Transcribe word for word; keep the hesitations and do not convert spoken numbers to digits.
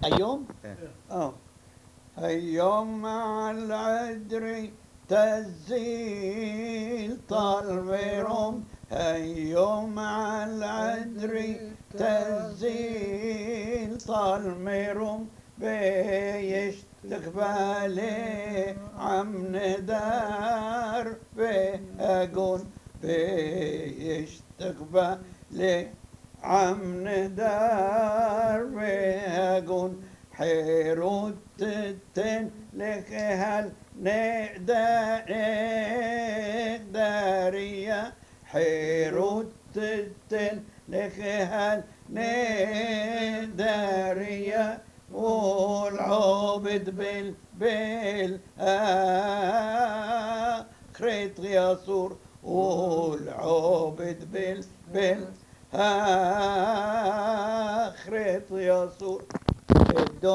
اليوم اه اليوم مع العدري تزيل طالبيرم اليوم مع العدري تزيل طالبيرم بيش تقبالي عم ندار بأقون بيش تقبالي عم ندار بأقون حيروت التن لك هل نقدارية حيروت التن لك هل نقدارية والعبد بال بال آخرت يصور والعبد بال بال آخرت يصور